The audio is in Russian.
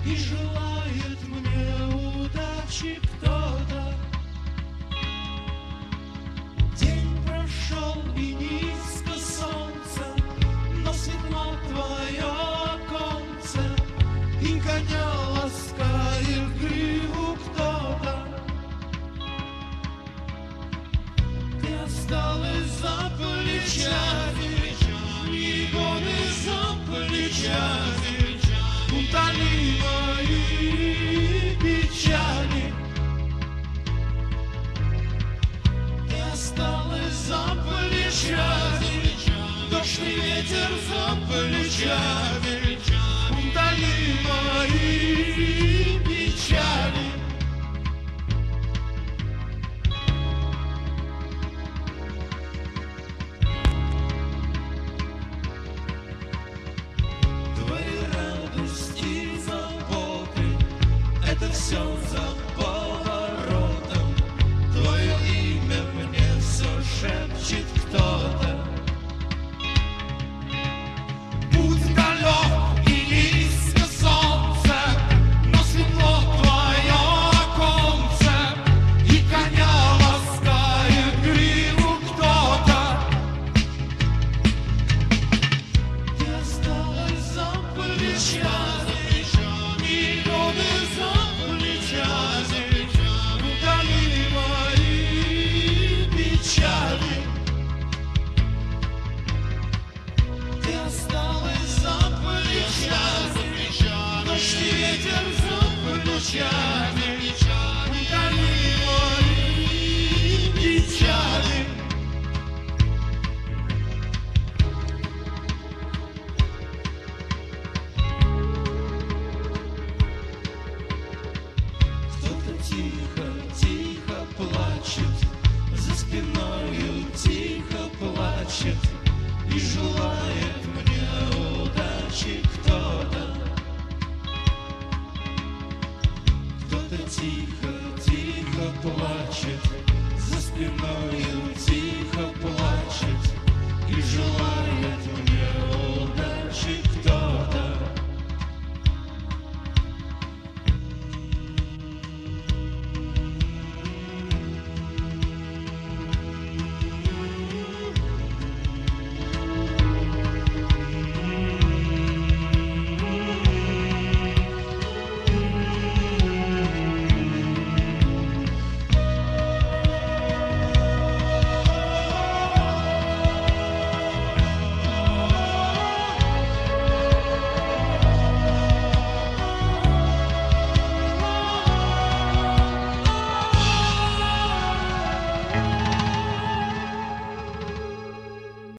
и желает мне удачи кто-то. День прошел и низко солнце, но светло твое оконце, и коня ласкает гриву кто-то. Ты осталась за плечами, и годы за плечами, утоли мои печали. Ты осталась за плечами, дождь и ветер за плечами, утоли мои печали. Это все за поворотом, твое имя мне все шепчет кто-то. Путь далек и низко солнце, но светло твое оконце, и коня ласкает гриву кто-то. Ты осталась за плечами, и годы за плечами, утоли мои печали. Ты осталась за плечами, дождь и ветер за плечами, утоли мои печали. Тихо плачет, за спиною тихо плачет, и желает мне удачи кто-то. Кто-то тихо плачет, за спиною